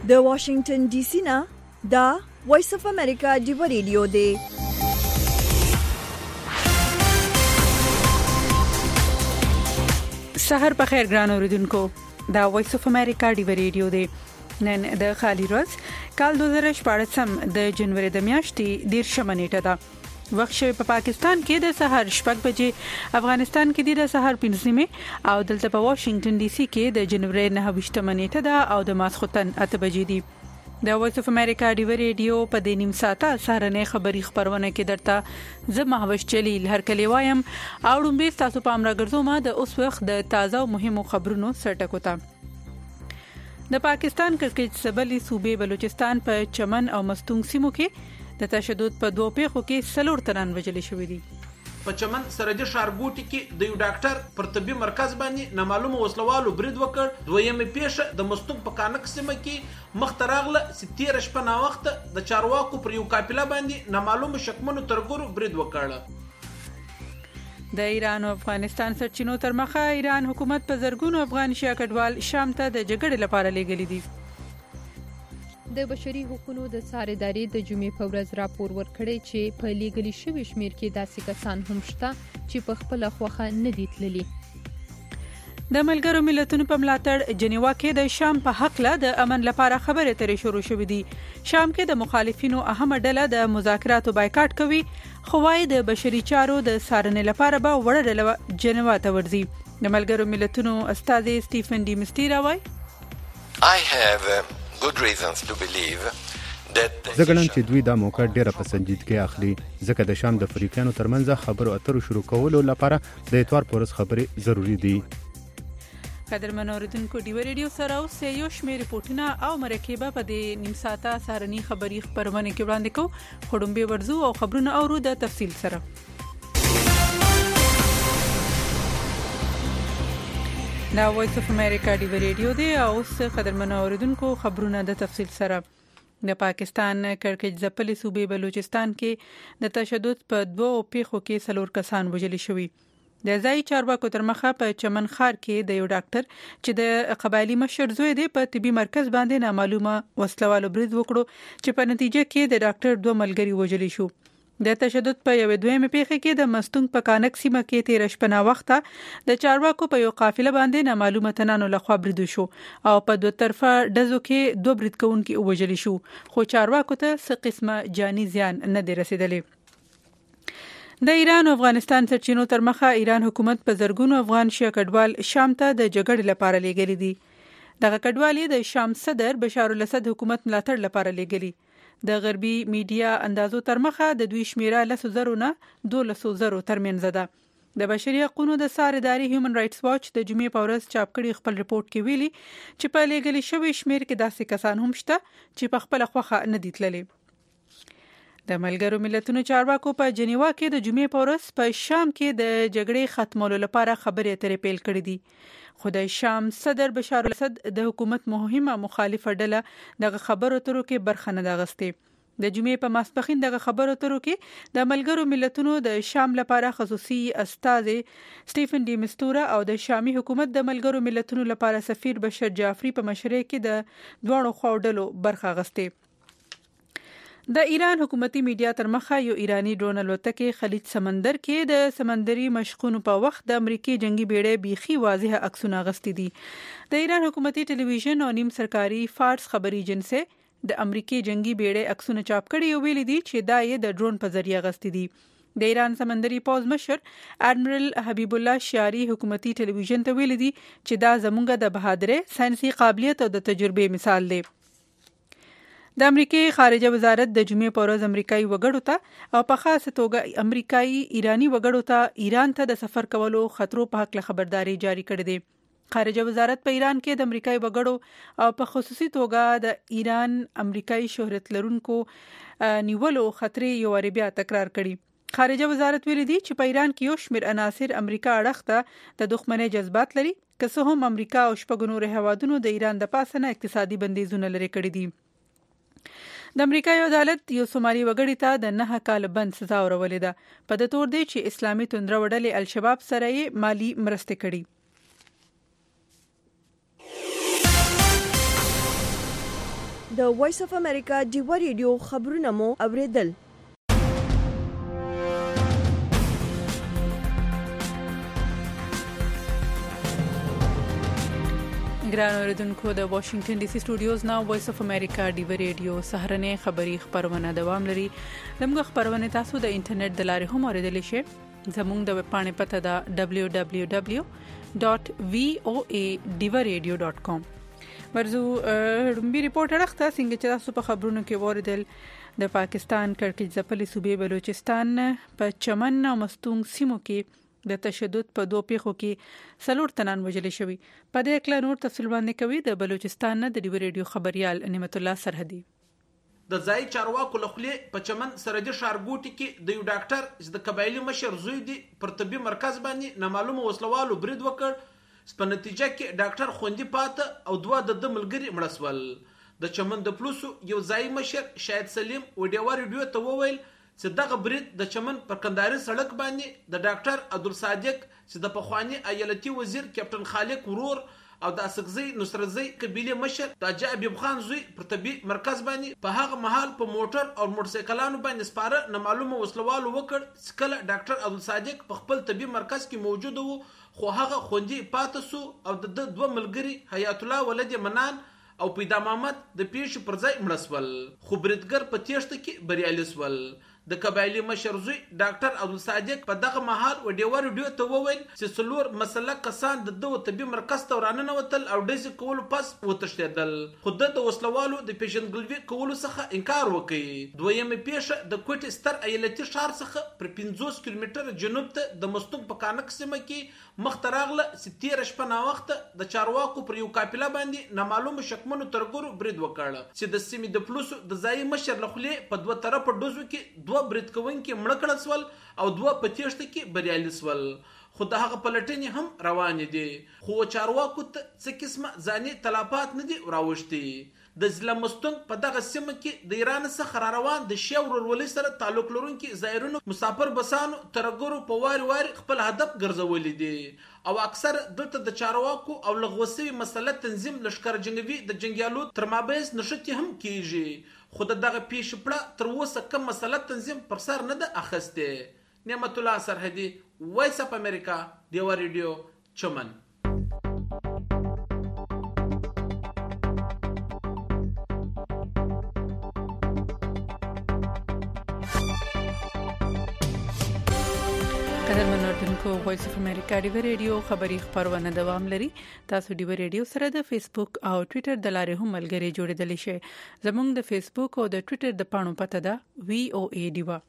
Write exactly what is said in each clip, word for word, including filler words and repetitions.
د واشنگټن ډي سي نه دا وایس اف امریکا ډیو ریډیو دی. سحر په خیر ګران اوریدونکو، دا وایس اف امریکا ډیو ریډیو دی. نن د خالی ورځ کال دوه زره شپږ د جنوري د میاشتې دیرشمه نیټه ده. وخت شوی په پاکستان کې د سحر شپږ بجې، افغانستان کې د سحر پنځه نیمه او دلته په واشنگټن ډي سي کې د جنوري نه ویشتمه نیټه ده او د ماسختن اته بجې دي. د وایس اف امریکا ډیو ریډیو په دې نیم ساعته سهارنه خبری خبرونه کې درته زه مهوش جلیل هر کلی وایم او لومبي تاسو په امر ګرځوم د اوس وخت د تازه او مهمو خبرونو سرټکو ته. د پاکستان کرکټ سبلي صوبې بلوچستان په چمن او مستونګ سیمو کې د تشدد په دوه پیښو کې سلور تنان وجل شوې دي. په چمن سرحدي ښارګوټي کې د یو ډاکټر پر طبي مرکز باندې نامعلومه وسلوالو برید وکړ. دویمه پیښه د مستونګ په کانک سیمه کې مخته راغله چې تیر شپه نا وخت د چارواکو پر یو قافله باندې نامعلومه شکمنو ترګورو برید وکړ. د ایران او افغانستان سرچینو تر مخه ایران حکومت په زرګونو افغان شیا کډوال شام ته د جګړې لپاره لېږلي دي. د بشري حقوقو د څارندوی د جمعې په ورځ راپور ورکړی چې په لیږلي شوي شمیر کې داسې کسان هم شته چې په خپل خوخه نه دي تللي. د ملګرو ملتونو په ملاتړ جنیوا کې د شام په حق له د امن لپاره خبرې اترې شروع شوې دي. شام کې د مخالفینو اهمه ډله د مذاکراتو بایکاټ کوي، خو وايي د بشري چارو د څارنې لپاره به وړه ډله جنیوا ته ورځي. د ملګرو ملتونو استاذ سټیفن ډي مسټیرا وايي I have uh... good reasons to believe that زه ګڼم چې دوی دا موقع ډیره په سنجیدګۍ اخلي، ځکه د شام د فریقانو ترمنځ خبرو اترو شروع کولو لپاره د اتوار پورس خبرې ضروری دي. قدرمن اوریدونکو، ډیو ریډیو سره اوس یو شمېر ریپورتونه او مرکبه په دې نیم ساعته سهارني خبری خبرونه کې وړاندې کوو. خړومبه ورزو او خبرونه اورو د تفصیل سره. دا وایس اف امریکا ډیو ریډیو دی او اوس قدرمن اوریدونکو خبرونه د تفصیل سره. د پاکستان کرکټ ځپلي صوبې بلوچستان کې د تشدد په دوه پیښو کې سلور کسان وژل شوي. د ځای چارواکو تر مخه په چمن ښار کې د یو ډاکټر چې د قبایلی مشر زوی دی په طبي مرکز باندې نامعلومه وسلوالو برید وکړو چې په نتیجه کې د ډاکټر دوه ملګري وژل شو. د تشدد په یو دویمه پیښه کې د مستونګ په کانک سیمه کې تیر شپه نا وخته د چارواکو په یو قافله باندې نامعلومه تنانو لخوا برید شو او په دوه طرفه ډزو کې دوه برید کوونکي وژل شو، خو چارواکو ته څه قسمه جاني زیان نه دی رسیدلی. د ایران او افغانستان سرچینو تر مخه ایران حکومت په زرګونو افغان شیا کډوال شام ته د جګړې لپاره لېږلي دي. دغه کډوالي د شام صدر بشار الاسد حکومت ملاتړ لپاره لېږلي. د غربي میډیا اندازو تر مخه د دوی شمیره لسو زرو نه دولسو زرو ترمنځ ده. د بشري حقوقو د څارندوی هیومن رائټس واچ د جمعې په ورځ چاپ کړي خپل ریپورت کې ویلي چې په لېږلي شوی شمیر کې داسې کسان هم شته چې په خپل خوخه نه دي تللي. د ملګرو ملتونو چارواکو په جنیوا کې د جمعې په ورځ په شام کې د جګړې ختمولو لپاره خبرې اترې پیل کړې دي. خو د شام صدر بشار الاسد د حکومت مهمه مخالفه ډله دغه خبرو اترو کې برخه نه اخیستې. د جمعې په ماسپښین دغه خبرو اترو کې د ملګرو ملتونو د شام لپاره خصوصي استاذ سټیفن ډي مسټورا او د شامي حکومت د ملګرو ملتونو لپاره سفیر بشر جعفری په مشرۍ کې د دوه خواو ډلو برخه اخیستې. د ایران حکومتي میډیا تر مخه یو ایرانی ډرون الوتکه خلیج سمندر کې د سمندري مشقونو په وخت د امریکای جنگي بیړۍ بيخي واضح عکسونه غستې دي. د ایران حکومتي ټلویزیون او نیم سرکاري فارس خبري ایجنسی د امریکای جنگي بیړۍ عکسونه چاپ کړي او ویلي دي چې دا یې د ډرون په ذریعہ غستې دي. د ایران سمندري پوز مشر اډمرل حبیب الله شیاری حکومتي ټلویزیون ته ویلي دي چې دا زموږ د بهادرۍ، ساينسي قابلیت او د تجربې مثال دی. د امریکای خارجه وزارت د جمعې په ورځ امریکایي وګړو ته او په خاصه توګه امریکایي ایرانی وګړو ته ایران ته د سفر کولو خطرو په حق خبرداري جاری کړې ده. خارجه وزارت په ایران کې د امریکایي وګړو او په خصوصي توګه د ایران امریکایي شهرت لرونکو نیولو خطرې یو واری بیا تکرار کړي. خارجه وزارت ویلي دي چې په ایران کې یو شمېر عناصر امریکا اړخ ته د دښمنۍ جذبات لري، که څه هم امریکا او شپږ نور هیوادونو د ایران د پاسه نه اقتصادي بندیزونه لري کړی دي. د امریکای عدالت یو سومالي وګړي ته د نه کال بند سزا ورولې ده په د تور دی چې اسلامي توندره وډلې الشباب سره یې مالی مرسته کړي. د وایس اف امریکا ډیوا ریډیو خبرونه مو اوریدل. ګران اوریدونکو د واشنگټن ډي سي سټوډیوز نا وایس اف امریکا ډیوا ریډیو سهارنه خبری خبرونه دوام لري. دمغه خبرونه تاسو د انټرنیټ د لارې هم اوریدلی شئ. زموږ د ویب پاڼې پته ده دبليو دبليو دبليو ډاٹ وی او ای ډیوا ریډیو ډاٹ کام. ورزو رمبي ریپورټ راخته څنګه چې تاسو په خبرونو کې وریدل د پاکستان کړکېچ ځپلې صوبې بلوچستان په چمن او مستونګ سیمو کې د تشدد په دوه پیښو کې سلور تنان وژل شوی. په دې اړه نور تفصیل باندې کوي د بلوچستان د ډیوا ریډیو خبريال نعمت الله سرحدي. د ځای چارواکو لخوا په چمن سرحدي ښارګوټي کې د یو ډاکټر چې د قبایلی مشر زوی دی پر طبي مرکز باندې نامعلومه وسلوالو برید وکړ. په نتیجه کې ډاکټر خوندي پاته او دوه د ملګری مړ شول. د چمن د پولیسو یو ځای مشر شاهد سلیم و ډیوا ریډیو ته وویل چې دغه برید د چمن پر کندهاري سړک باندې د ډاکټر عبدالصادق چې د پخوانی ایالتي وزیر کیپټن خالق ورور او د اسقزي نصرتزي قبيله مشر د حبيب خان زوی پر طبي مرکز باندې په هغه محل په موټر او موټرسایکلانو باندې سپاره نامعلومه وسلوالو وکړ چې کله ډاکټر عبدالصادق په خپل طبي مرکز کې موجود وو، خو هغه خوندي پاتې سو او د دوه ملګری حیات الله ولد منان او پیدا محمد د پیښې پر ځای مړ شول. خو بریدګر په تیښته کې بریالي شول. د قبایلی مشر زوی ډاکټر عبدالصادق په دغه مهال و ډیوا ریډیو ته وویل چې څلور مسلک کسان د دوه طبي مرکز ته ورننوتل او ډزې کولو پس وتښتېدل. خو د وسلوالو د پیژندګلوي کولو څخه انکار وکړ. دویمه پیښه د کوټي ستر ایالتي ښار څخه پر پنځوس کیلومتره جنوب ته د مستونګ په کانک سیمه کې مخته راغله چې تېره شپه ناوخته د چارواکو پر یو قافله باندې نامعلومه شکمنو ترګرو برید وکړ چې د سیمې د پولیسو د ځایي مشر لخوا په دوه طرفه ډزو کې دوه برید کوونکي مړه کړل شول او دوه په تیښته کې بریالي شول. خو د هغه پلټنې هم روانې دي، خو چارواکو ته څه قسمه ځاني تلافات نه دي راوښتي. د ضلع مستونګ په دغه سیمه کې د ایران څخه را روان د شیا ورورولۍ سره تعلق لرونکي زایرونو مسافر بسانو ترګرو په واري واري خپل هدف ګرځولي دي او اکثر دلته د چارواکو او لغوسوي مسله تنظیم لشکر جنگوي د جنگیالو تر مابیس نشتی هم کیږي. خو دغه پیښه پړه تر اوسه کوم مسله تنظیم پر سر نه ده اخسته. نعمت الله سرحدي، وایس اف امریکا ډیوا ریډیو چمن. قدر منوردونکو وایس اف امریکا ډیوا ریډیو خبری خبرونه دوام لري. تاسو ډیوا ریډیو سره د فیسبوک او ټوئیټر د لارې هم ملګري جوړیدلی شئ. زموږ د فیسبوک او د ټوئیټر د پاڼو پته ده وی او ای ډیوا.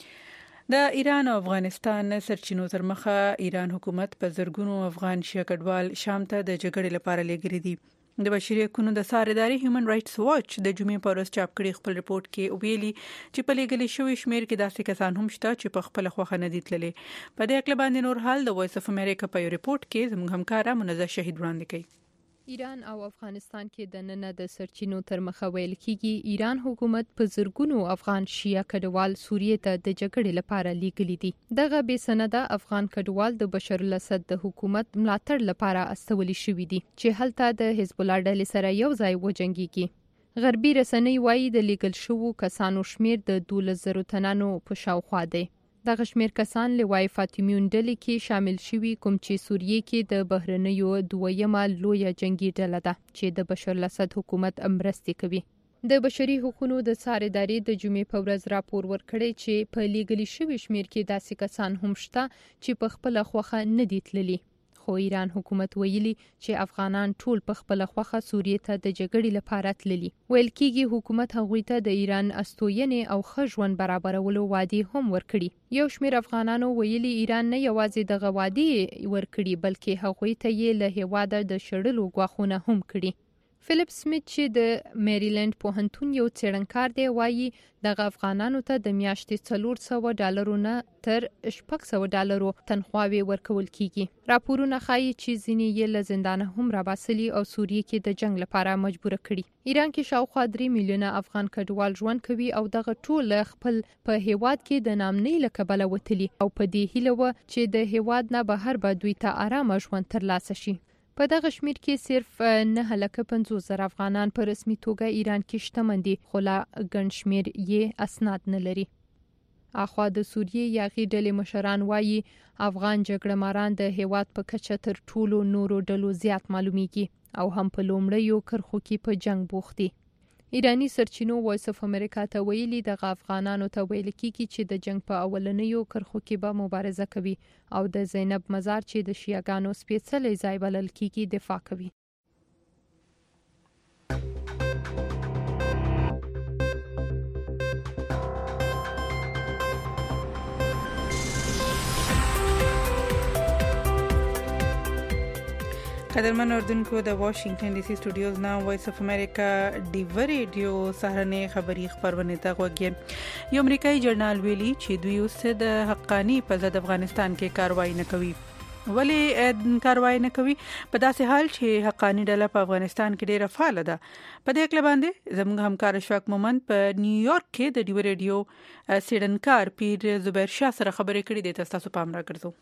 د ایران او افغانستان سرچینو تر مخه ایران حکومت په زرګونو افغان شیا کډوال شام ته د جګړې لپاره لګري دي. د بشري حقوقو د سازماناري هیومن رائټس واچ د جمعې په ورځ چاپ کړي خپل ریپورت کې ویلي چې په لګلې شوی شمیر کې داسې کسان هم شته چې په خپل خوخه نه دي تللي. په دې اړه باندې نور حال د وایس اف امریکا په ریپورت کې زموږ همکارا منزه شهید وړاندې کوي. ایران او افغانستان کې د نن د سرچینو تر مخه ویل کیږي ایران حکومت په زرګونو افغان شیا کډوال سوریه ته د جګړې لپاره لیږلي دي. دغه بې سنده افغان کډوال د بشر الاسد د حکومت ملاتړ لپاره استولي شوي دي چې هلته د حزب الله ډلې سره یو ځای وجنګيږي. غربي رسنۍ وایي د لیږل شوو کسانو شمیر د دولس زره تنانو په شاوخوا دی. دغه شمیر کسان لوای فاطمیون ډلې کې شامل شوي کوم چې سوریه کې د بهرنیو دویمه لویه جنگي ډله ده چې د بشر الاسد حکومت امرستي کوي. د بشري حقوقو د سازماناري د جمعې په ورځ راپور ورکړی چې په لیږلي شوی شمیر کې داسې کسان هم شته چې په خپل خوخه نه دي تللي. خو ایران حکومت ویلي چې افغانان ټول په خپل خوخه سوریه ته د جګړې لپاره تللي. ویل کېږي حکومت هغوی ته د ایران استوینې او ښه ژوند برابرولو وعده هم ورکړي. یو شمیر افغانانو ویلي ایران نه یوازې دغه وعده ورکړي بلکې هغوی ته یې له هیواده د شړلو غواخونه هم کړي. فلیپ سمیت چې د میریلند پوهنتون یو څېړنکار دی وایي دغه افغانانو ته د میاشتې څلور سوه ډالرو نه تر شپږ سوه ډالرو تنخواوې ورکول کیږي. راپورونه ښایي چې ځینې یې له زندانه هم راباسلي او سوریه کې د جنگ لپاره مجبوره کړي. ایران کې شاوخوا درې میلیونه افغان کډوال ژوند کوي او دغه ټول خپل په هیواد کې د نامنۍ له کبله وتلي او په دې هیله و چې د هیواد نه بهر به دوی ته آرامه ژوند ترلاسه شي. په دغه شمیر کې صرف نه لکه پنځوس زره افغانان په رسمي توګه ایران کې شتمن دي، خو لا ګڼ شمیر یې اسناد نه لري. اخوا د سوریې یاغي ډلې مشران وایي افغان جګړه ماران د هیواد په کچه تر ټولو نورو ډلو زیات معلومیږي او هم په لومړیو کرښو کې په جنگ بوخت دي. ایرانی سرچینو وایس اف امریکا ته ویلي دغه افغانانو ته ویل کیږي چې د جنگ په اولنیو کرښو کې به مبارزه کوي او د زینب مزار چې د شیعاګانو سپېڅلی ځای بلل کیږي دفاع کوي. قدرمن اردوونکو د واشنگټن ډي سي سټوډیوز نه وایس اف امریکا ډیو ریډیو سهارنې خبری خبرونه ته غوږی. یو امریکایي جرنال ویلي چې دوی اوس د حقانی په ضد افغانستان کې کاروایی نه کوي. ولې کاروایی نه کوي؟ په داسې حال چې حقانی ډله په افغانستان کې ډیره فعال ده. په دې اړه باندې زموږ همکار اشفاق مومند په نیویارک کې د ډیو ریډیو سیډنکار پیر زبیر شاه سره خبرې کړې دي. تاسو پام راکړئ.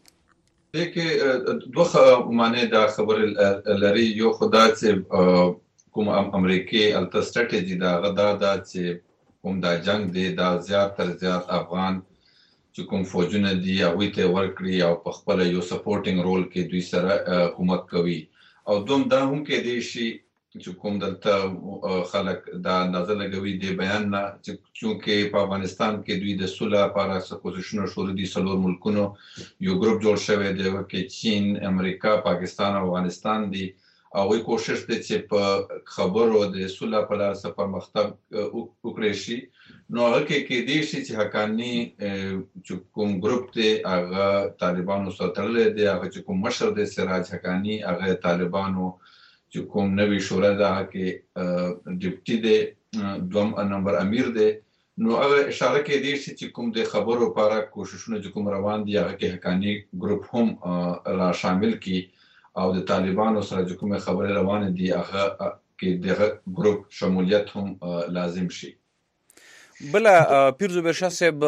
دغه دوه معنی دا خبر لري. یو خدا چې کوم امریکای الته ستراتیژي دا غدا دا چې کوم دا جنگ دی دا زیات تر زیات افغان چې کوم فوجونه دي هغه ته ورکړي او په خپل یو سپورټینګ رول کې دوی سره حکومت کوي. او دوم دا هم کې دی شي چې کوم دلته خلک دا اندازه لګوي دی بیان نه چې چونکې په افغانستان کې دوی د صلح لپاره سپوزیشنونه شروع دي. څلور ملکونو یو ګروپ جوړ شوی دی چې چین، امریکا، پاکستان او افغانستان دي. او وی کوشش دی چې په خبرو د صلح په لار سره پرمختګ وکړي شي. نو هغه کې کې دی چې حقانی چې کوم ګروپ دی هغه طالبانو سره تړلی دی. هغه چې کوم مشر دی سراج حقانی هغه طالبانو چې کوم نوی شورا ده کې ډیپټي دی، دوم نمبر امیر دی. نو هغه اشاره کې دی چې کوم د خبرو لپاره کوششونه چې کوم روان دي هغه کې حقانی ګروپ هم را شامل کی او د طالبانو سره چې کوم خبره روان دي هغه کې دغه ګروپ شمولیت هم لازم شي. بل پیر زبیر شاه صاحب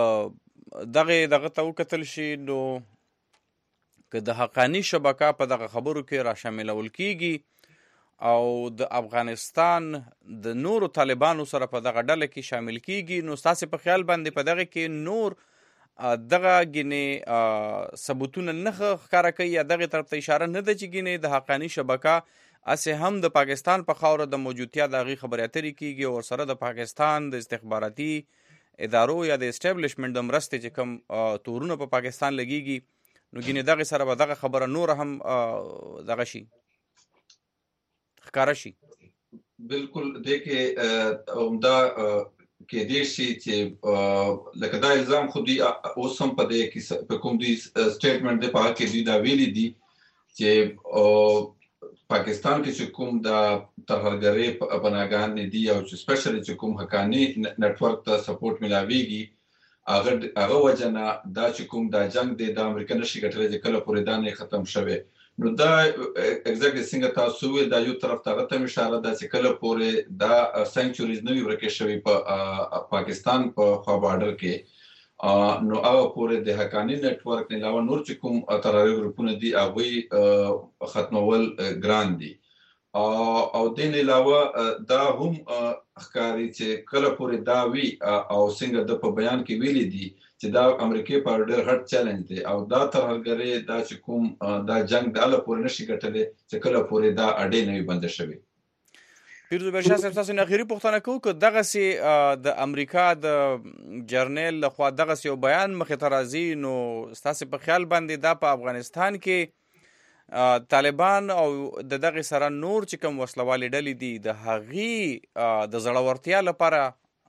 دغه دغه تو کتل شي نو که د حقانی شبکه په دغه خبرو کې را شاملول کیږي او د افغانستان د نورو طالبانو سره په دغه ډله کې شامل کیږي، نو تاسو په خیال باندې په دغه کې نور دغه غني ثبوتونه نه ښکارا کوي یا دغه طرف ته اشاره نه ده چې غني د حقانی شبکه اسه هم د پاکستان په خاور د موجودیت دغه خبرې اترې کیږي او سره د پاکستان د استخباراتي ادارو یا د اسټابلیشمنت د مرستې چې کوم تورونه په پاکستان لګيږي نو ګینه دغه سره به دغه خبره نور هم دغه شي ښکارا شي. بالکل د کې عمده کې دی شي چې لکه دا الزام خو دی اوس هم په دې کې په کوم دی سټیټمنټ دی په کې دی دا ویلي دي چې پاکستان کې چې کوم دا ترهګرۍ پناهګان دي او چې سپیشلی چې کوم حقانی نتورک ته سپورټ ملاويږي هغه هغه وجنه دا چې کوم دا جنگ دی د امریکا نشي ګټلای چې کله پورې دا نه ختم شوه. نو دا اگزیکټلی څنګه تاسو ویل دا یو طرف ته ته اشاره ده چې کله پورې دا سنچوريز نوی ورکه شوی په پاکستان په خوا بارډر کې نو هغه پورې د حقانی نتورک نه علاوه نور چې کوم ترهګر ګروپونه دي هغه ختمول ګران دي. او دین علاوه دا هم ښکاری چې کله پورې دا وی او څنګه د په بیان کې ویلي دي چې دا امریکای په ډېر هټ چیلنج دی او دا ترهګرۍ دا چې کوم دا جنگ د اله پورې نشي ګټلې چې کله پورې دا اډې نه بند شوي. پیر زبیر شاه صاحب تاسو نه اخیری پوښتنه کوم که دغه سي د امریکا د جرنل لخوا دغه سي بیان مخې ته راځي نو تاسو په خیال باندې دا په افغانستان کې طالبان او د دغه سره نور چې کوم وسلوالې ډلې دي د هغې د زړورتیا لپاره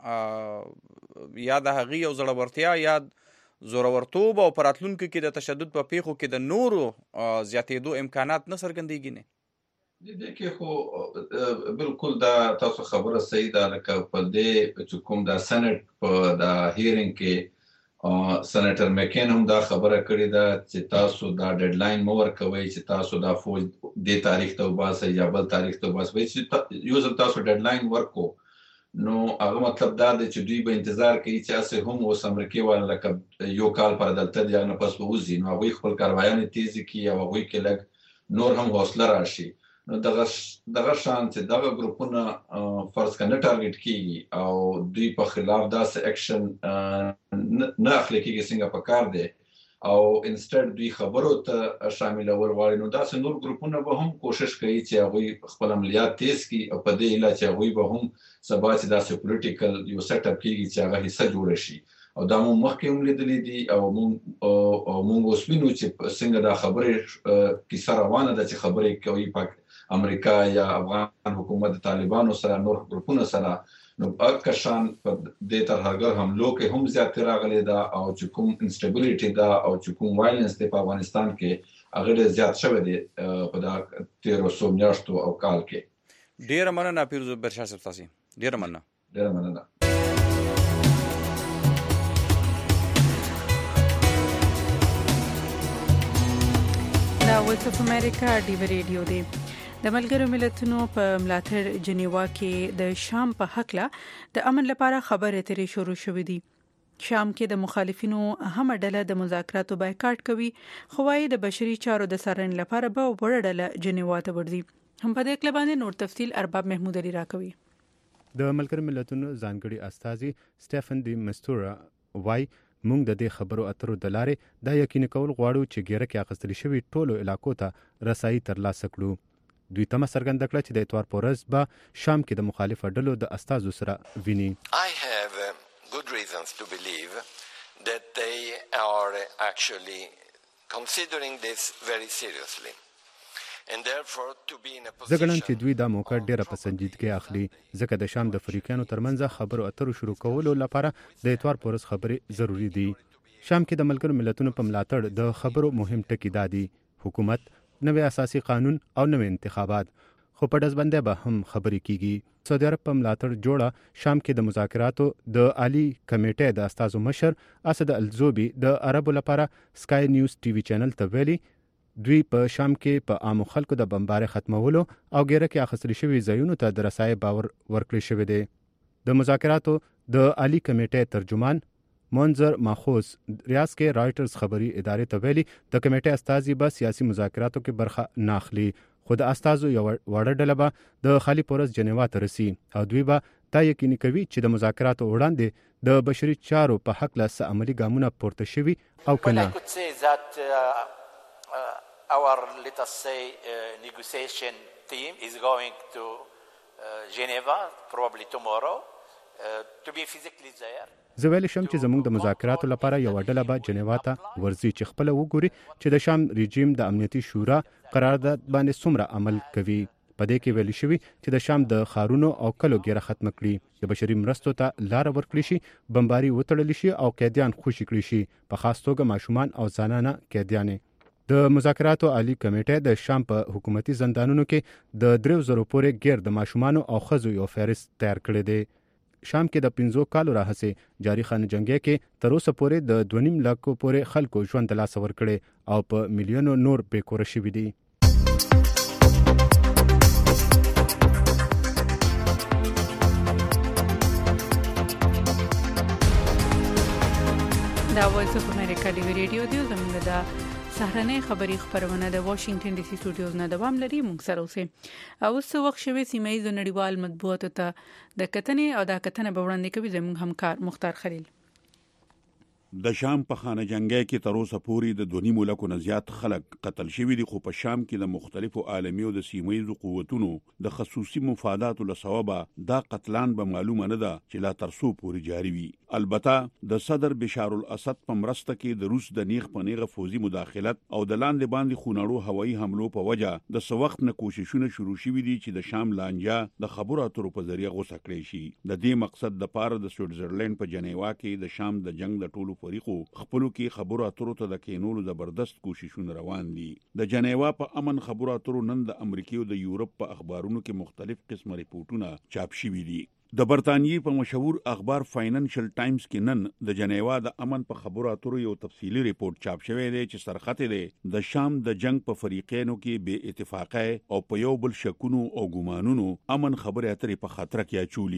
یا د هغې او زړورتیا یا زورورتوب او پراتلونکو کې د تشدد په پیښو کې د نورو زیاتېدو امکانات نه څرګندېږي نه؟ د کې خو بالکل دا تاسو خبره صحیح ده. لکه په دې چې کوم دا سنټ په دا هیرینګ کې سنټر میکین هم دا خبره کړې ده چې تاسو دا ډیډلاین مو ورکوي چې تاسو دا فوج دې تاریخ ته وباسئ یا بل تاریخ ته وباسئ چې یو ځل تاسو ډیډلاین ورکو نو هغه مطلب دا دی چې دوی به انتظار کوي چې اسه هم اوس امریکای والا لکه یو کال پر دلته دی نه پس وځي نو هغه خپل کاروایانې تیزی کوي او هغه کې لګ نور هم حوصله راشي. نو دغه دغه شان چې دغه ګروپونه فرض کنه ټارګټ کیږي او دوی په خلاف داسې اکشن نه اخلي کیږي څنګه پکار دی او انسټډ دوی خبرو ته شاملول غواړي، نو داسې نور ګروپونه به هم کوشش کوي چې هغوی خپل عملیات تیز کړي او په دې هیله چې هغوی به هم سبا چې داسې پولیټیکل یو سیټ اپ کیږي چې هغه حصہ جوړ شي. او دا مو مخکې هم لیدلې دي او مونږ مونږ اوس وینو چې څنګه دا خبرې کیسه روانه ده چې خبرې کوي په امریکا یا افغان حکومت طالبانو سره نور ګروپونو سره. نو اکه شان په دې ترهګر حملو کې هم زیات راغلي دا او چې کوم انسټیبিলিټي دا او چې کوم وایلنس په افغانستان کې هغه زیات شوی دی په دا تیرو سو میاشتو او کال کې. ډیر مننه پیرزو برشا صاحب، تاسو ډیر مننه. ډیر مننه. دا وایس اف امریکا ډیو ریډیو دی. د ملګرو ملتونو په ملاتړ جنیوا کې د شام په حق له د امن لپاره خبرې اترې شروع شوې دي. شام کې د مخالفینو اهمه ډله د مذاکراتو بایکاټ کوي، خو وايي د بشري چارو د څارنې لپاره به وړه ډله جنیوا ته ورځي. هم په دې کې باندې نور تفصیل ارباب محمود علي راکوي. د ملګرو ملتونو ځانګړي استازي سټيفن دی مستورا وايي موږ د دې خبرو اترو د لارې دا یقیني کول غواړو چې ګیره کې اخیستل شوی ټولو علاقو ته رسایي ترلاسه کړو. دوی تمه څرګنده کړه چې د اتوار په ورځ به شام کې د مخالفه ډلو د استازو سره ویني. I have good reasons to believe that they are actually considering this very seriously. زه ګڼم چې دوی دا موقع ډیره په سنجیدګۍ اخلي، ځکه د شام د فریقانو ترمنځ خبرو اترو شروع کولو لپاره د اتوار په ورځ خبرې ضروری دي. شام کې د ملګرو ملتونو په ملاتړ د خبرو مهم ټکي دادي: حکومت، نوې اساسي قانون او نوې انتخابات. خو په دزبندې به هم خبرې کیږي. سعودي عرب په ملاتړ جوړه شام کې د مذاکراتو د عالی کمیټې د استازو مشر اسد الزوبي د عربو لپاره سکای نیوز ټي وي چینل ته ویلي دوی په شام کې په عامو خلکو د بمبارۍ ختمولو او ګیره کې اخیستل شوي ځایونو ته د رسایي باور ورکړی شوی دی. د مذاکراتو د عالی کمیټې ترجمان منظر ماخوذ ریاض کې رائټرز خبري ادارې ته ویلي د کمیټې استازي به سیاسي مذاکراتو کې برخه نه اخلي، خو د استازو یو وړه ډله به د خالي پورس جنیوا ته رسي او دوی به دا یقیني کوي چې د مذاکراتو وړاندې د بشري چارو په حق له عملي ګامونه پورته شوي او کنه. Our, let us say, uh, negotiation team is going to uh, Geneva probably tomorrow uh, to be physically there. زه ویل شم چې زموږ د مذاکراتو لپاره یو ډله به جنیوا ته ورځي چې خپل وګوري چې د شام رژیم د امنیتي شورا قرارداد باندې څومره عمل کوي. په دې کې ویل شوی چې د شام د خارونو او کلو ګیره ختم کړي، د بشري مرستو ته لار ورکړي شي، بمباري وتړل شي او قیدیان خوشي کړي شي، په خاص توګه ماشومان او زنانه قیدیان. د مذاکراتو عالی کمیټه د شام په حکومتي زندانونو کې د درو زرو پورې غیر د ماشومانو او ښځو یو فهرست تیار کړی دی. شام کې د پنځو کالو راهیسې جاری خان جنگي کې تر اوسه پورې د دوه نیم لکو پورې خلکو ژوند د لاس ور کړي او په میلیونو نور بې کور شوي دي. دا وایس اف امریکا دی ریډیو دی زموږ د سهرنۍ خبری خبرونه د واشنگټن ډي سي سټوډیوز نه دوام لري. موږ سره اوسه او څو وخت شوي سیمه ییز نړیوال مطبوعاتو ته د کتنې او د کتنې په وړاندې کوي زموږ همکار مختار خلیل. د شام په خانه جنگي کې تر اوسه پورې د دوه نیمو لکو نه زیات خلک قتل شوي دي، خو په شام کې د مختلفو عالمي او د سیمه‌ییزو قوتونو د خصوصي مفاداتو له سببه دا قتلان به معلومه نه ده چې لا تر څو پورې جاري وي. البته د صدر بشار الاسد په مرسته کې د روس د نیغ په نیغه فوزي مداخلت او د لاندې باندې خونړو هوایي حملو په وجه د څه وخت نه کوششونه شروع شوي دي چې د شام لانجه د خبرو اترو په ذریعہ غوسه کړی شي. د دې مقصد د پاره د سویټزرلند په جنیوا کې د شام د جنگ د ټولو فریقو خپلو کې خبرو اترو ته د کینولو زبردست کوششونه روان دي. د جنیوا په امن خبرو اترو نن د امریکا او د یورپ په اخبارونو کې مختلف قسمه ریپورتونه چاپ شوي دي. د برتانیې په مشهور اخبار فاینانشل ټایمز کې نن د جنیوا د امن په خبرو اترو یو تفصیلی ریپورت چاپ شوی دی چې سرخط دی د شام د جنگ په فریقینو کې بې اتفاقۍ او په یو بل شکونو او ګمانونو امن خبرې اترې په خطر کې اچولې دي.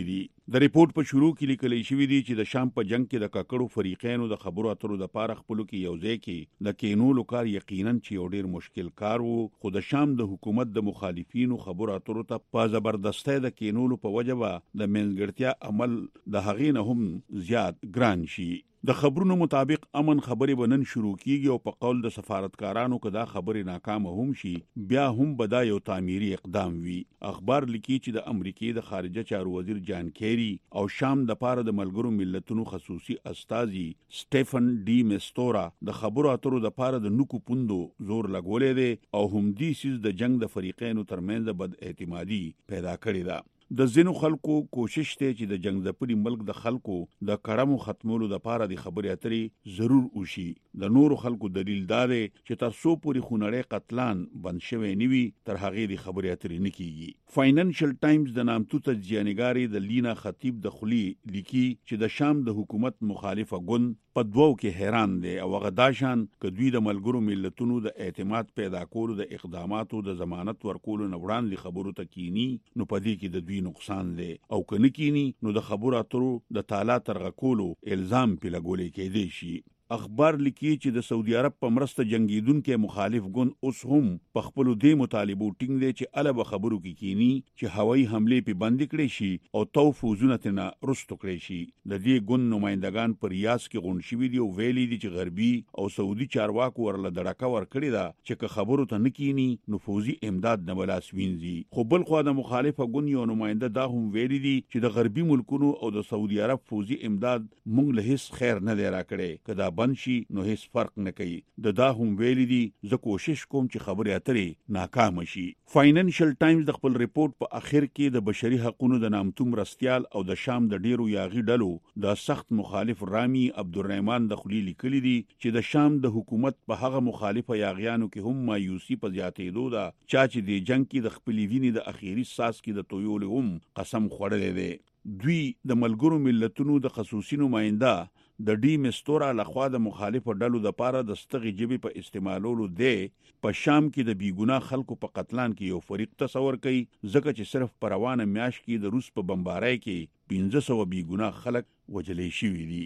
د ریپورت په شروع کې لیکل شوی دی چې د شام په جنگ کې د ککړو فریقینو د خبرو اترو د پاره خپل کې یوځای کې د کینولو کار یقینا چې یو ډیر مشکل کار وو، خو د شام د حکومت د مخالفینو خبرو اترو ته په زبردستی د کینولو په وجه د منځګړتیا عمل د هغې نه هم زیات ګران شي. د خبرونو مطابق امن خبرې به نن شروع کیږي او په قول د سفارتکارانو که دا خبرې ناکامه هم شي بیا هم به دا یو تعمیري اقدام وي. اخبار لیکي چې د امریکای د خارجه چارو وزیر جان کیری او شام د پاره د ملګرو ملتونو خصوصي استازي سټيفن ډي میستورا د خبرو اترو د پاره د نکو پوندو زور لګولې دي او هم دې سیس د جنگ د فریقینو ترمنځ بد اعتمادي پیدا کړې ده. د زینو خلکو کوشش ته چې د جنگ د پري ملک د خلکو د کړمو ختمولو د پاره د خبرې اترې ضرور وشي. د نورو خلکو دلیل دا دی چې تاسو پوری خونړې قتلان بند شوی نیوي تر هغه د خبرې اترې نکېږي. فاینانشل ټایمز د نامتو تجزیه‌نګاري د لینا خطیب د خلی لیکي چې د شام د حکومت مخالفه ګوند په دوو کې حیران دي او هغه داشان ک دوی د ملګرو ملتونو د اعتماد پیدا کولو د اقداماتو د ضمانت ورکولو نه وړاندې خبرو ته کینی نو پدې کې د دوی نقصان دی او کنه کینی نو د خبرو اترو د تعالی ترغه کولو الزام په لګولې کېدی شي. اخبار لیکي چې د سعودي عرب په مرسته جنگیدونکو مخالف ګوند اوس هم په خپل دې مطالبو ټینګ دي چې الوب خبرو کې کینی چې هوایي حمله په بند کړي شي او توفوزونه تنه رستو کړي شي. د دې ګوند نمائندگان پر ریاض کې غون شوي دي او ویلي دي چې غربي او سعودي چارواکو ورله دړکا ور کړی دا چې خبرو ته نکینی نفوذي امداد نه بلاس وینځي. خو بل خو د مخالفه ګوند یو نماینده دا هم ویلي دي چې د غربي ملکونو او د سعودي عرب فوزي امداد مونږ له هیڅ خیر نه دی راکړي کدا بند شي نو هیڅ فرق نه کوي. د دا هم ویلي دي زه کوشش کوم چې خبرې اترې ناکام شي. فاینانشل ټایمز د خپل ریپورت په اخر کې د بشري حقوقو د نامتو مرستيال او د شام د ډیرو یاغي ډلو د سخت مخالف رامي عبدالرحمن د خلیل لیکلي دي چې د شام د حکومت په هغه مخالفه یاغیانو کې هم مایوسی په زیاتېدو ده چا چې د جنگ کې د خپل ویني د اخیری ساس کې د تویول هم قسم خوړلې ده. دوی د ملګرو ملتونو د خصوصي نماینده د ډي میستورا لخوا د مخالفو ډلو د پاره د ستغي جبي په استعمالولو دی په شام کې د بیګناه خلکو په قتلان کې یو فریق تصور کوي ځکه چې صرف پروانه میاش کې د روس په بمبارۍ کې پنځه سوه بیګناه خلک وجلې شوي دي.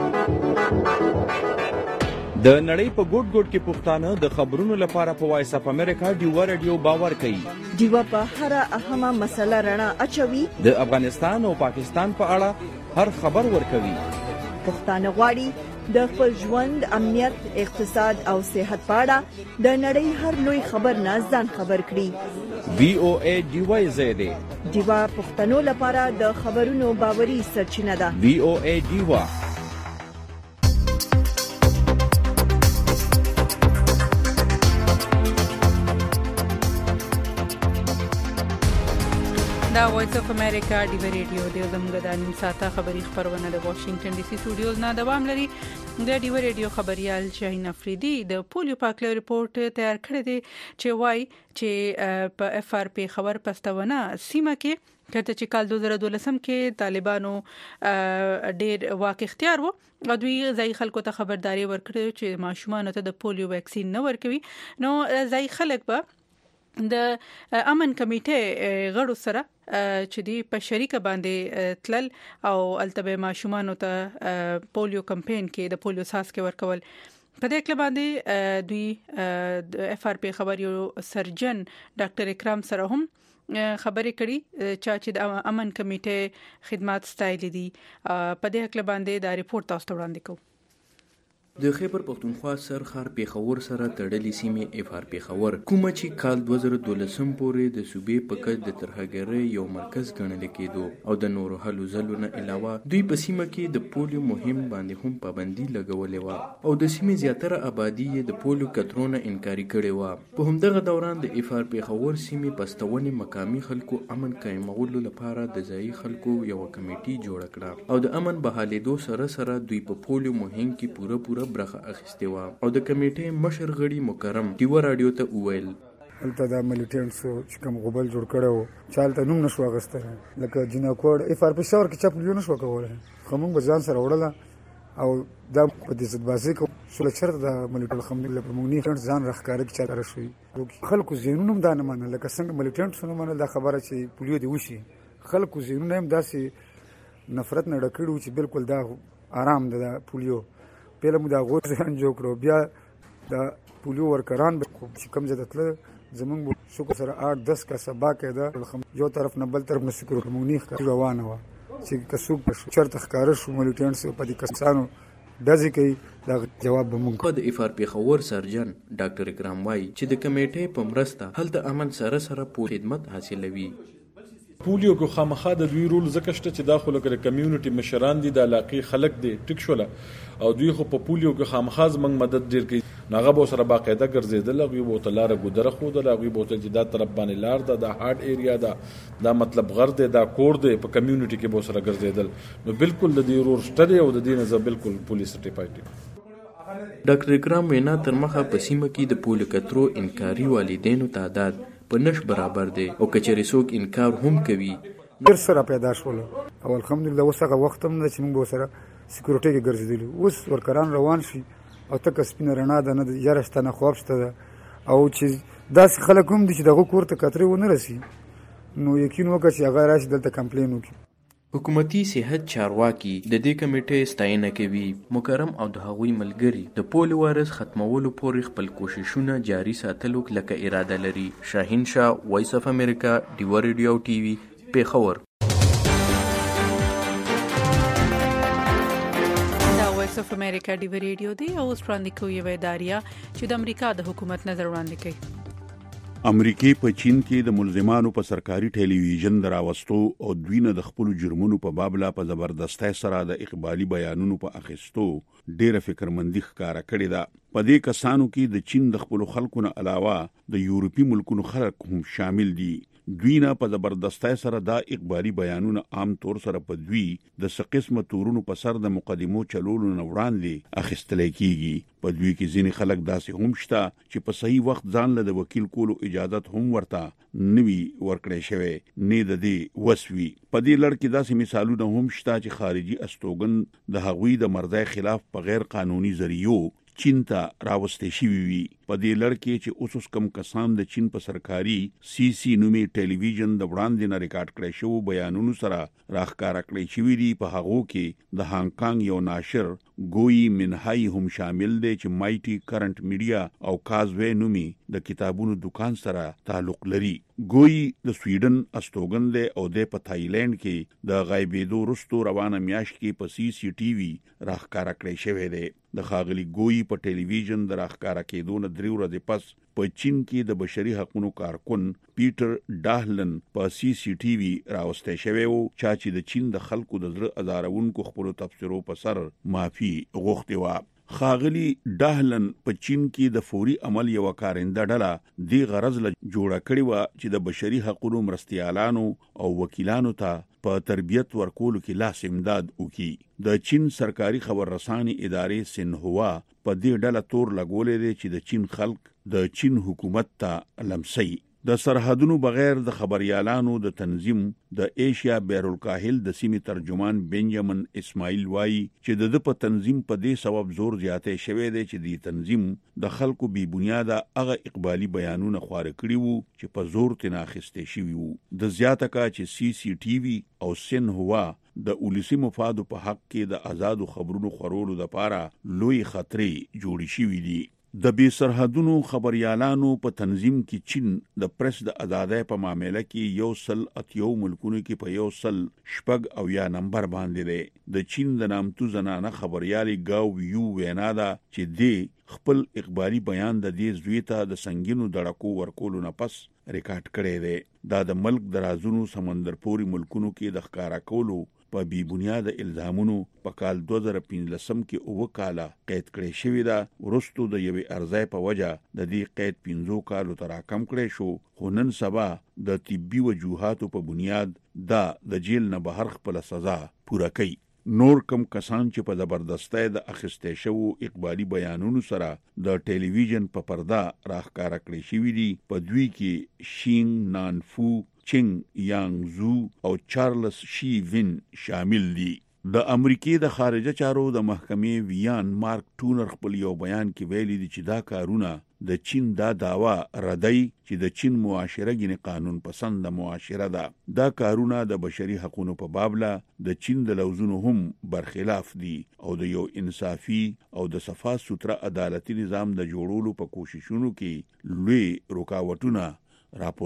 د نړۍ په ګوټ ګوټ کې پښتانه د خبرونو لپاره په وایس اپ امریکا ډیوا رادیو باور کوي. ډیوا په هر اهمه مسله رڼا اچوي. د افغانستان او پاکستان په اړه هر خبر ورکوي. پښتانه غواړي د خپل ژوند امنیت اقتصاد او صحت په اړه د نړۍ هر لوی خبر نه ځان خبر کړي. وی او ای ډیوا زیاده ډیوا پښتنو لپاره د خبرونو باوري سرچینه ده. وی او ای ډیوا دا وایس اف امریکا ډیو ریډیو د زموږ د نیم ساعته خبری خبرونه د واشنگټن ډي سي سټوډیوز نه دوام لري. د ډیو ریډیو خبريال شاهین افریدي د پولیو پاکلو ریپورت تیار کړی دی چې وایي چې په اف ار پی خبر پښتونه سیمه کې کله چې کال دوه زره دولسم کې طالبانو ډېر واک اختیار وو او دوی ځای خلکو ته خبرداري ورکړه چې ماشومان ته د پولیو ویکسین نه ورکوي. نو ځای خلک به د امن کمیټې غړو سره چې دی په شریکه باندې تلل او التبه ماشومان ته پولیو کمپاین کې د پولیو ساس کې ورکول. په دې کې باندې دوی د اف ار پی خبر یو سرجن ډاکټر اکرام سره هم خبرې کړي چې د امن کمیټې خدمات ستایل دي. په دې کې باندې دا ریپورت تاسو ته وړاندې کوم. د خیبر پختونخوا سرخر پیښور سره تړلې سیمې اف ار پیښور کومه چې کال دوه زره دولسم پورې د صوبې په کچ د ترهګرۍ یو مرکز ګڼل کېدو او د نورو هلو ځلو نه علاوه دوی په سیمه کې د پولیو مهم باندې هم پابندي لګولې و او د سیمې زیاتره آبادی د پولیو کترونه انکاري کړي و. په همدغه دوران د اف ار پیښور سیمې پستونې مقامي خلکو امن قائمولو لپاره د ځایي خلکو یو کمیټي جوړ کړه او د امن بحالېدو سره سره دوی په پولیو مهم کې پوره پوره برخه اخیستې وه او د کمیټې مشر غړي مکرم ډیوا رادیو ته وویل هلته د ملیټنټسو چې کوم غوبل جوړ کړی و چې هلته نوم نشو اخیستلی لکه جیناکوړ اف ار پیښور کې چپ لیو نشو کولی خو موږ به ځان سره وړله او دا په دې ضدبازۍ کې شوله چېرته د ملیټنټ الحمدلله پر موږ ملیټنټ ځان راښکاره کې چا شوي خلکو ذهنونه هم دا نه منل لکه څنګه ملیټنټس نه منل دا خبره چې پولیو دې وشي خلکو ذهنونه هم داسې نفرت نه ډکړو چې بالکل دا آرام ده د پولیو. پیله مو دا غوښ ځان جوړ کړو، بیا د پولیو ورکران چې کم ځای ته تلل زمونږ شکر سره آठ دس کسه باقاعده یو طرف نه بل طرف نه سکیورټي مونږ روانه وه چې که څوک چېرته ښکاره شو ملیټنټس په دې کسانو ډزې کوي دا جواب به مونږ. د اف ار پیښور سرجن ډاکټر اکرام وایي چې د کمیټې په مرسته هلته امن سره سره پوره خدمت حاصلوي. پولیو کو خامخا د دوی رول زکه شته چې دا خو لکه کمیونټي مشران دي د علاقې خلک دي ټیک شوله او دوی خو په پولیو کې خامخا زمنګ مدد ډیر کوي. ناغه به سره باقاعده ګرځیدل، غوي بو تلاره ګدره خو د غوي بو چې دا طرف باندې لار ده د هارد ایریا ده دا مطلب غر ده دا کور ده په کمیونټي کې بو سره ګرځیدل. نو بالکل د دې رول شته او د دې نه بالکل پولیس سرټیفاید دي. ډاکټر اکرام وینا تر مخه په سیمه کې د پولیو کترو انکاري والدینو تعداد په نش برابر دی او کچری څوک انکار هم کوي. ډېر سره پیدا شول او الحمدلله اوس هغه وخت هم ده چې موږ به سره سکیورټي کې ګرځېدلي. اوس ورکران روان شي او تکه سپینه رڼا ده، نه یاره شته نه خواب شته ده، او چې داسې خلک هم دي چې دغه کور ته کترې ونه رسي نو یقین وکړه چې هغه راشي دلته کمپلین وکړي. حکومتي صحت چارواکي د دې کمیټې ستاینه کوي. مکرم او د هغوی ملګري د پولیو وایرس ختمولو پورې خپل کوششونه جاري ساتلو لکه اراده لري. شاهین شاه، وایس اف امریکا، ډیو ریډیو ټي وي، پیښور. وایس اف امریکا ډیو ریډیو دی او وړاندې کوي ویداریا چې د امریکا د حکومت نظر وړاندې کوي. امریکای په چین کې د ملزمانو په سرکاري ټلویزیون دراوستو او دوینه د خپل جرمونو په بابلا په زبردستۍ سره د اقبالي بیانونو په اخیستو ډیره فکرمندي ښکارا کړې ده. په دې کسانو کې د چین د خپل خلکو نه علاوه د یورپی ملکونو خلک هم شامل دي. دوینه په زبردستۍ سره دا اقبالي بیانونه عام طور سره په دوی د سقسمه تورونو په سر د مقدمو چلولو نه وړاندې اخیستل کیږي. په دوی کې ځینې خلک داسې هم شته چې په صحیح وخت ځان له د وکیل کولو اجازه هم ورته نوي ورکړې شوی نه د دې وسوي. په دې لړ کې داسې مثالونه هم شته چې خارجي استوګن د هغوی د مرزای خلاف په غیر قانوني ذریعو چین ته راوستې شوی وي. په دې لړ کې چې اوس کم کسان د چین په سرکاري سی سی نومي ټلویزیون د وړاندې نه ریکارډ کړی شو بیانونو سره راښکاره کړی شوی دي. په هغو کې د هانګ کانګ یو ناشر ګوی منهای هم شامل دی چې مایټي کرنٹ میډیا او کازوی نومي د کتابونو دکان سره تعلق لري. ګوی د سویډن استوګن دی او د په تایلند کې د غایبېدو وروسته روانه میاشت کې په سی سی ټي وي راښکاره کړی شوی دی. د ښاغلي ګوی په ټلویزیون د راښکاره کېدو نه درې ورځې پس په چین کې د بشري حقوقو کارکون پیټر ډاهلن په سی سی ټي وي راوستې شوی و چې د چین د خلکو د زړه ازارونکو خپل تفسیرو په سر معافي غوښتي و. خاغلی ډاهلن په چین کې د فوري عمل یو کارنده ډله دی غرض له جوړه کړی و چې د بشري حقوقو مرستيالانو او وکیلانو ته په تربیت ورکولو کې لاس امداد وکړي. د چین سرکاري خبررساني ادارې سنهوا په دې ډله تور لګولې دي چې د چین خلک د چین حکومت ته لمسي. د سرحدونو بغیر د خبريالانو د تنظیم د ایشیا بیرالکاهل د سیمې ترجمان بنجامین اسماعیل وایي چې د په تنظیم په دې سبب زور زیاتې شوی دی چې د تنظیم د خلکو بی بنیاده هغه اقبالي بیانونه خواره کړي وو چې په زور تناخسته شوی وو. د زیاته کا چې سی سی ټي وي او سنهوا د اولسی مفادو په حق کې د آزادو خبرونو خورولو لپاره لوی خطرې جوړې شوې دي. د بي سرحدونو خبريالانو په تنظیم کې چین د پریس د ازادۍ په معاملې کې یو سل اتیو ملکونو کې په یو سل شپږ او یا نمبر باندې دی. د چین د نامتو زنانه خبريالي گاو یو وینا ده چې دی خپل اخباري بیان د دې زویته د سنگینو دړکو ورکولو نه پس ریکارډ کړی دی. دا د ملک درازونو سمندر پوري ملکونو کې د ښکارا کولو په بی بنیاده الزامونو په کال دوه زره پنځلسم کې اوه کاله قید کړی شوی ده. وروسته د یوې ارزای په وجه د دې قید پنځو کالو ته راکم کړی شو، خو نن سبا د طبي وجوهاتو په بنیاد دا د جیل نه بهر خپل سزا پوره کوي. نور کم کسان چې په زبردستۍ د اخیستې شوو اقبالي بیانونو سره د ټلویزیون په پرده راښکاره کړی شوي دي په دوی کې شینګ نانفو، چینګ یانګ زو او چارلز شي وین شامل دي. د امریکای د خارجه چارو د محکمې ویان مارک ټونر خپل یو بیان کې ویلي دي چې دا کارونه د چین دا داوا ردی چې د چین معاشره ګینه قانون پسند معاشره ده. دا کارونه د بشري حقوقو په بابله د چین د لوزونو هم برخلاف دي او د یو انصافي او د صفا سوتره عدالتي نظام د جوړولو په کوششونو کې لوی رکاوټونه راپور